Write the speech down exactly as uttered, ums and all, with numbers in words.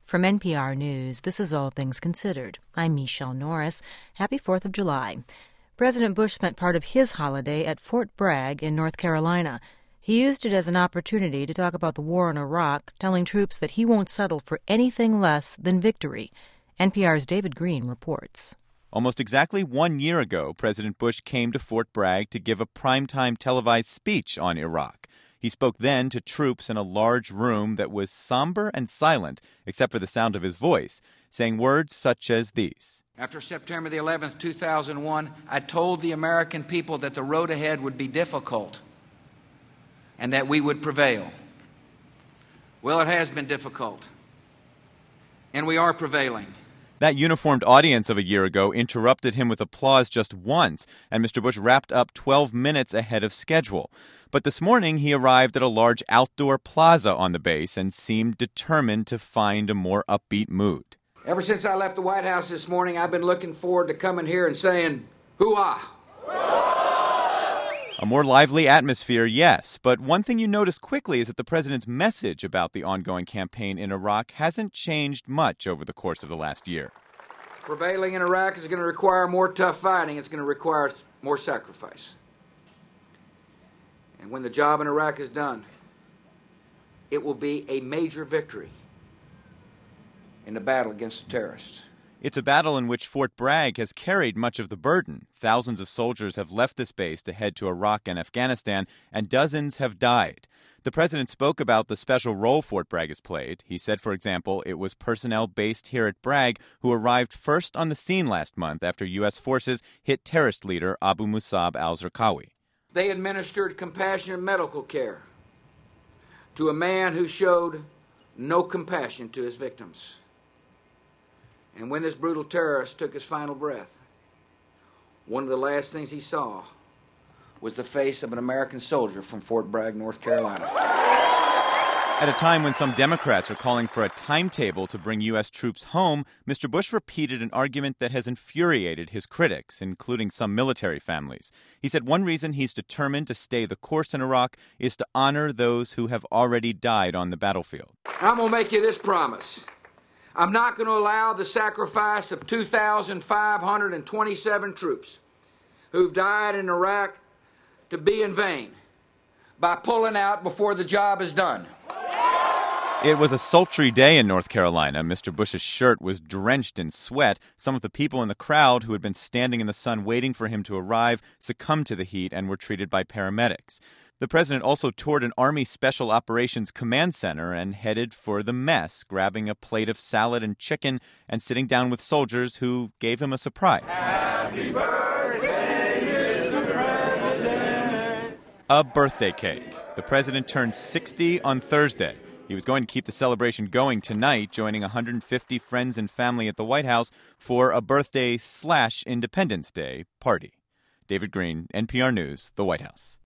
From N P R News, this is All Things Considered. I'm Michelle Norris. Happy fourth of July. President Bush spent part of his holiday at Fort Bragg in North Carolina. He used it as an opportunity to talk about the war in Iraq, telling troops that he won't settle for anything less than victory. N P R's David Green reports. Almost exactly one year ago, President Bush came to Fort Bragg to give a primetime televised speech on Iraq. He spoke then to troops in a large room that was somber and silent, except for the sound of his voice, saying words such as these. After September the eleventh, two thousand one, I told the American people that the road ahead would be difficult and that we would prevail. Well, it has been difficult, and we are prevailing. That uniformed audience of a year ago interrupted him with applause just once, and Mister Bush wrapped up twelve minutes ahead of schedule. But this morning, he arrived at a large outdoor plaza on the base and seemed determined to find a more upbeat mood. Ever since I left the White House this morning, I've been looking forward to coming here and saying, hoo-ah! A more lively atmosphere, yes, but one thing you notice quickly is that the president's message about the ongoing campaign in Iraq hasn't changed much over the course of the last year. Prevailing in Iraq is going to require more tough fighting. It's going to require more sacrifice. And when the job in Iraq is done, it will be a major victory in the battle against the terrorists. It's a battle in which Fort Bragg has carried much of the burden. Thousands of soldiers have left this base to head to Iraq and Afghanistan, and dozens have died. The president spoke about the special role Fort Bragg has played. He said, for example, it was personnel based here at Bragg who arrived first on the scene last month after U S forces hit terrorist leader Abu Musab al-Zarqawi. They administered compassionate medical care to a man who showed no compassion to his victims. And when this brutal terrorist took his final breath, one of the last things he saw was the face of an American soldier from Fort Bragg, North Carolina. At a time when some Democrats are calling for a timetable to bring U S troops home, Mister Bush repeated an argument that has infuriated his critics, including some military families. He said one reason he's determined to stay the course in Iraq is to honor those who have already died on the battlefield. I'm going to make you this promise. I'm not going to allow the sacrifice of two thousand five hundred twenty-seven troops who've died in Iraq to be in vain by pulling out before the job is done. It was a sultry day in North Carolina. Mister Bush's shirt was drenched in sweat. Some of the people in the crowd who had been standing in the sun waiting for him to arrive succumbed to the heat and were treated by paramedics. The president also toured an Army Special Operations Command Center and headed for the mess, grabbing a plate of salad and chicken and sitting down with soldiers who gave him a surprise. Happy birthday, Mister President. A birthday cake. The president turned sixty on Thursday. He was going to keep the celebration going tonight, joining one hundred fifty friends and family at the White House for a birthday slash Independence Day party. David Green, N P R News, the White House.